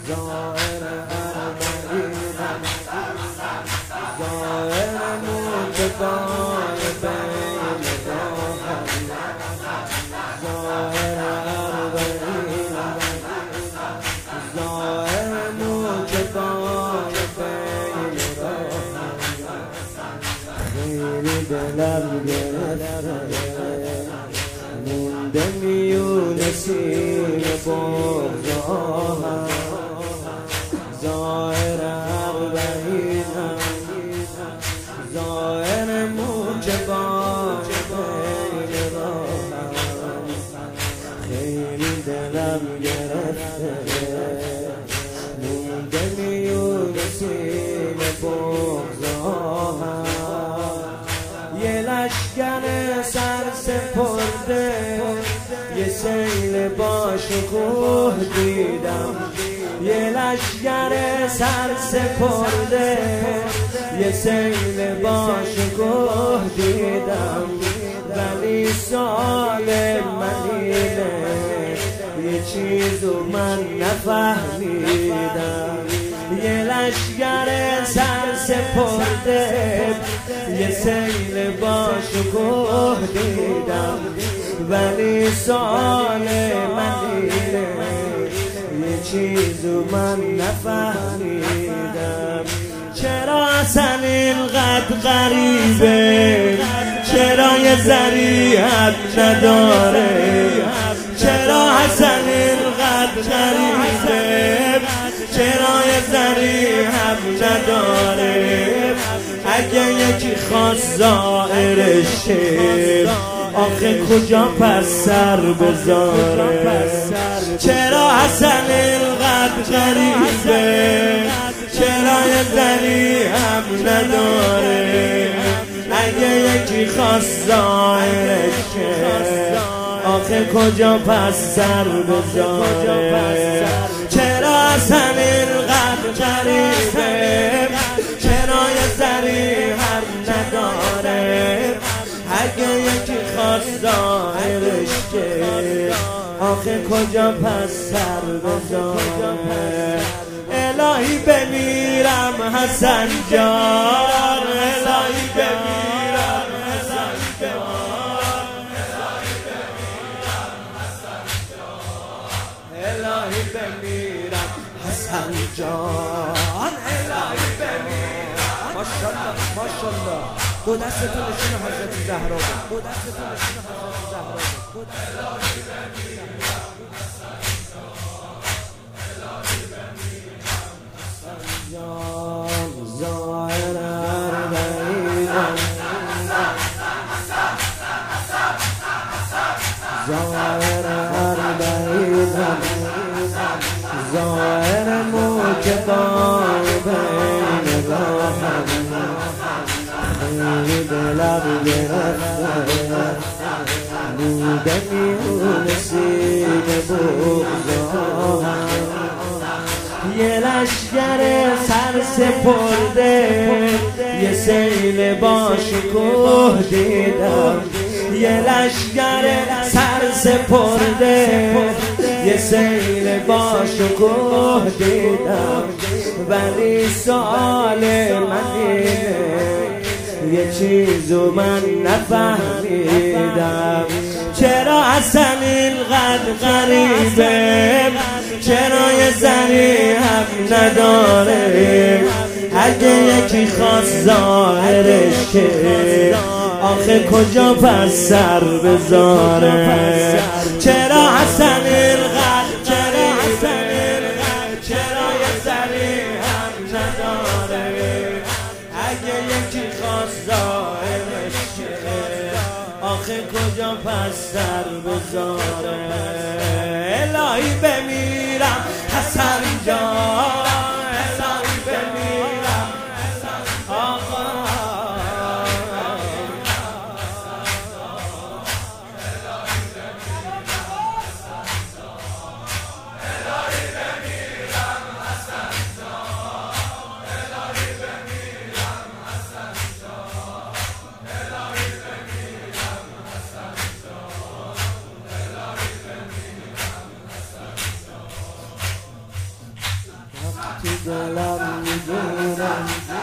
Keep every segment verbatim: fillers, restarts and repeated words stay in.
زائر اربعینم زائر موجگان بین راهم زائر اربعینم زائر موجگان بین راهم خیلی دلم گرفته مونده میون سیم بغضاهم زائر اربعینم زائر موجگان بین راهم خیلی دلم گرفته مونده میون سیم بغضاهم یه لشگر سر سپرده یه سیل باشکوه دیدم یه لشگر سر سپرده یه سیل باشکوه دیدم ولی سال مدینه یه چیزو من نفهمیدم یه لشگر سر سپرده یه سیل باشکوه دیدم ولی سال مدینه یه چیزو من نفهمیدم چرا اصلا اینقدر غریبه چرا یه ذریعت نداره چرا اصلا اینقدر غریبه چرا یه ذریعت نداره اگه یکی خواست زائرش شه آخه کجا پس سر بذاره چرا اصلا اینقدر غریبه چرا یه ذریعت نداره اگه یکی خواست زائرش شه آخه کجا پس سر بذاره چرا اصلا اینقدر غریبه چرا یه ذریعت نداره اگه یکی خواست ظاهرش که آخه کجا پس سر بذاره الهی بمیرم حسن جان الهی بمیرم حسن جان الهی بمیرم حسن جان الهی بمیرم ماشالله ماشالله دو دستتون نشون حضرت زهرا دو دستتون نشون حضرت زهرا الهی بمیرم حسن جان زائر اربعینم زائر اربعینم زائر موجگان بین راهم خیلی دلم گرفته بوده میون سیم بغضاهم یه لشگر سر سپرده یه سیل باشکوه دیدم یه لشگر سر سپرده یه سیل باشکوه دیدم ولی سال مدینه یه چیزو من نفهمیدم چرا اصلا اینقدر غریبه چرا یه ذریعت نداره اگه یکی خواست ظاهرش که آخه کجا پس سر بذاره چرا اصلا اینقدر غریبه چرا یه ذریعت نداره اگه یکی خواست ظاهرش که آخه کجا پس سر بذاره الهی بمیرم حسن جان الهی بمیرم آقا دلم میگیره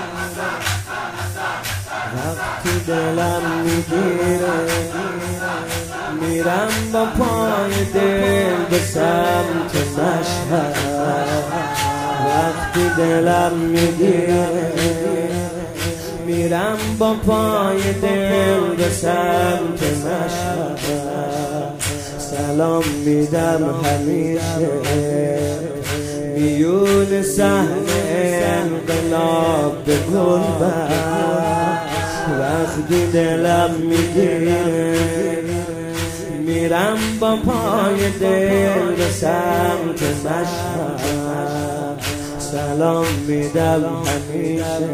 وقتی دلم میگیره میرم با پای دل به سمت مشهد وقتی دلم میگیره میرم با پای دل به سمت مشهد سلام میدم همیشه میون صحنه انقلاب به غربت وقتی دلم میگیره میرم با پای دل به سمت مشهد سلام میدم همیشه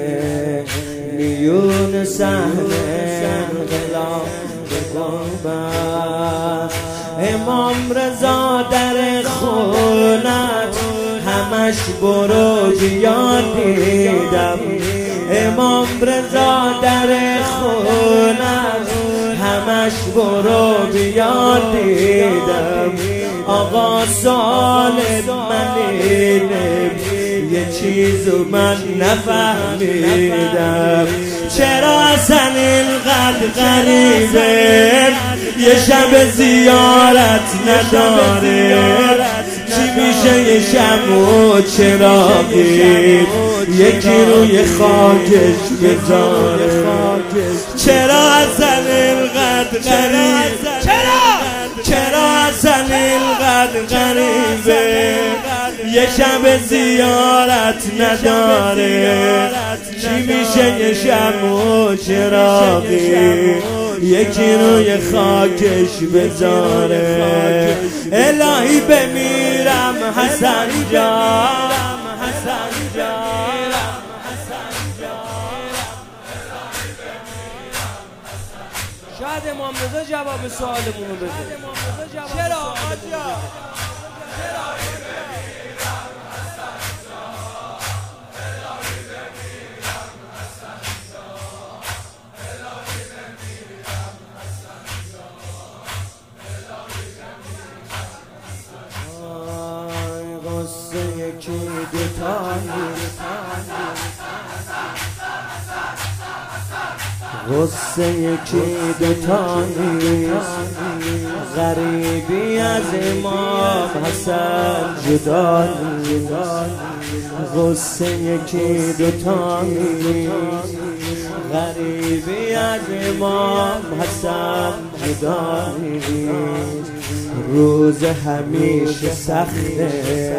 میون صحنه انقلاب به غربت امام رضا در خونت همش برو بیا دیدم امام رضا در خونت همش برو بیا دیدم آقا سالت من اینه یه چیزو من نفهمیدم چرا اصلا اینقدر غریبه یه شب زیارت نداره چی میشه یه شب و چراغی یکی روی خاکش بذاره چرا اصلا اینقدر غریبه چرا چرا اصلا اینقدر غریبه یه شب زیارت نداره چی میشه یه شب و چراغی یکی روی خاکش بذاره الهی بمیرم حسن جان حسن جان شاید امام رضا جواب سوالمونو بده چرا آجا یکی دوتایی غصه یکی دوتایی غریبی از امام حسن جدایی غصه یکی دوتایی غریبی از امام حسن جدایی روز همیشه سخته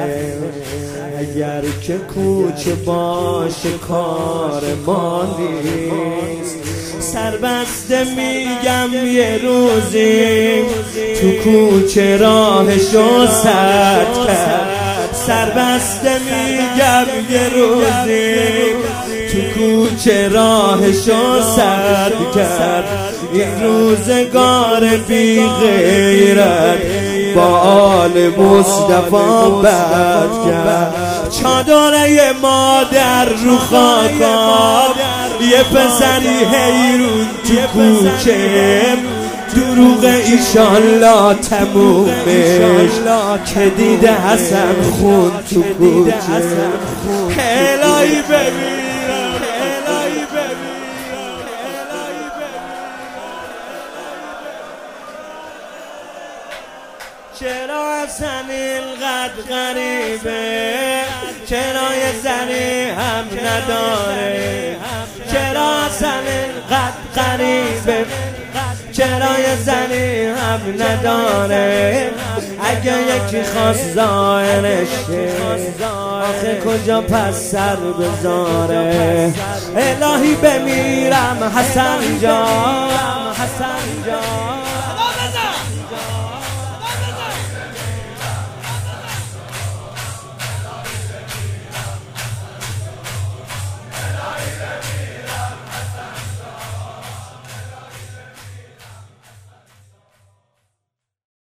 اگر که کوچه باشه کار ما نیست سربسته میگم یه روزی تو کوچه راهشو سد کرد سربسته میگم یه روزی تو کوچه راهشو سد کرد این روزگار بی غیرت با آل مصطفی بد کرد چادره مادر رو خاکام یه پسری حیرون تو کوچه دروغ ایشالله تمومش که دیده حسن خون تو کوچه الهی بمیرم الهی بمیرم الهی چرا اصلا اینقدر غریبه چرا یه زنی هم نداره چرا اصلا اینقدر غریبه چرا یه زنی هم نداره اگه یکی خواست ظاهرش آخه کجا پس سر بذاره الهی بمیرم حسن جان حسن جان